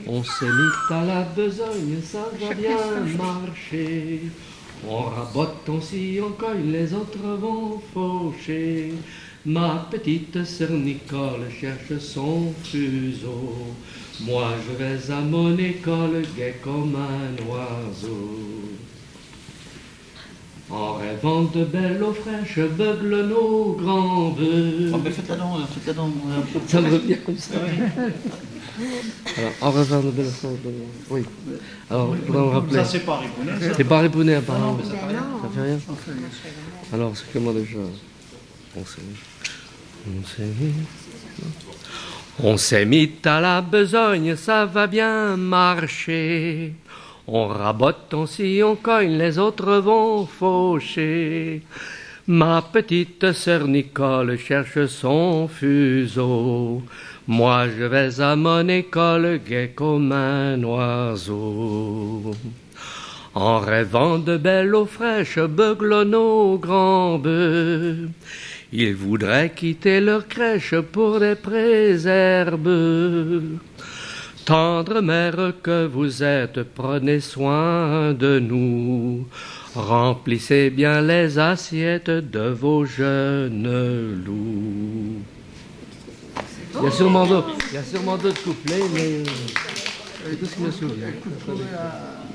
On s'est mis à la besogne, ça va bien marcher. On rabote, on scie, on colle, les autres vont faucher. Ma petite sœur Nicole cherche son fuseau. Moi je vais à mon école, gai comme un oiseau. En rêvant de belles eaux fraîches, beuglent nos grands bœufs. Oh, mais faites-la donc, faites-la donc. Ça me revient comme ça. Alors, en rêvant de belles eaux fraîches, oui. Alors, il faudra me rappeler. Ça, c'est pas Ripounet. C'est pas Ripounet, apparemment. Non, mais ça fait rien. Ça fait rien. Alors, c'est comment déjà? On s'est mis à la besogne, ça va bien marcher. On rabote, on scie, on cogne, les autres vont faucher. Ma petite sœur Nicole cherche son fuseau. Moi je vais à mon école, gai comme un oiseau. En rêvant de belles eaux fraîches, beuglent nos grands bœufs. Ils voudraient quitter leur crèche pour des préserbes. Tendre mère que vous êtes, prenez soin de nous. Remplissez bien les assiettes de vos jeunes loups. Il y a sûrement d'autres couplets, mais c'est tout ce qui me souvient.